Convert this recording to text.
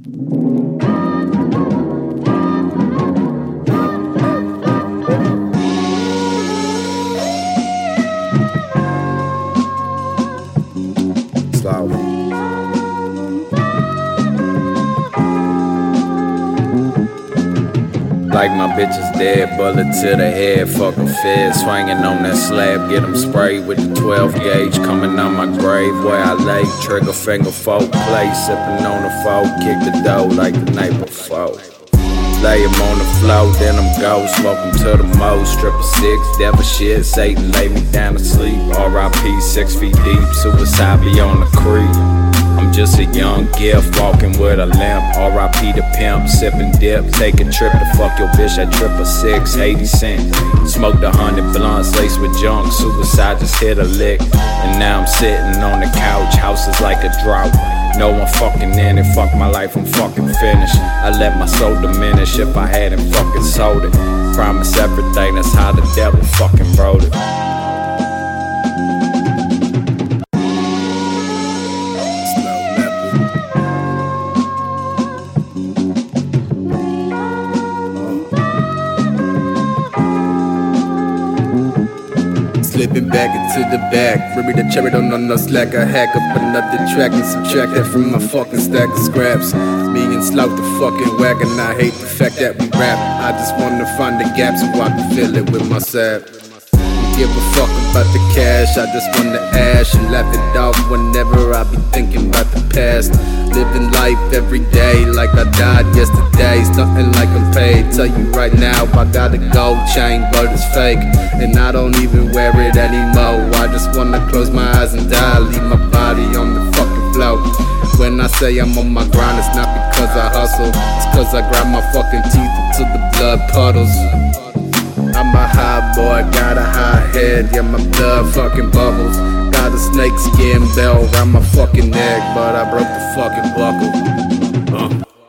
Like my bitch is dead, bullet to the head, fuck a fed, swinging on that slab, get him sprayed with the 12 gauge, coming on my grave where I lay, trigger finger folk play, sipping on the folk, kick the dough like the night before. Lay him on the floor, then I'm ghost, smoke him to the most, stripper 6, devil shit, Satan lay me down to sleep, R.I.P. 6 feet deep, suicide be on the creek. I'm just a young gift, walking with a limp. R.I.P. the pimp, sipping dip. Take a trip to fuck your bitch at 666, 80 cents. Smoked 100 blunts laced with junk. Suicide just hit a lick. And now I'm sitting on the couch. House is like a drought. No one fucking in it. Fuck my life, I'm fucking finished. I let my soul diminish if I hadn't fucking sold it. Promise everything, that's how the devil fucking wrote it. Slipping back into the back, Ruby the cherry don't know no slack. I hack up another track and subtract that from my fucking stack of scraps. Me and Slout the fucking whack, and I hate the fact that we rap. I just wanna find the gaps so I can fill it with my sap. Give a fuck about the cash, I just wanna ash and laugh it off whenever I be thinking about the past. Living life every day like I died yesterday. Nothing like I'm paid. Tell you right now, I got a gold chain, but it's fake, and I don't even wear it anymore. I just wanna close my eyes and die, leave my body on the fucking floor. When I say I'm on my grind, it's not because I hustle, it's cause I grind my fucking teeth into the blood puddles. I'm a high boy, got a high head, yeah, my blood fucking bubbles. Got a snake skin bell around my fucking neck, but I broke the fucking buckle.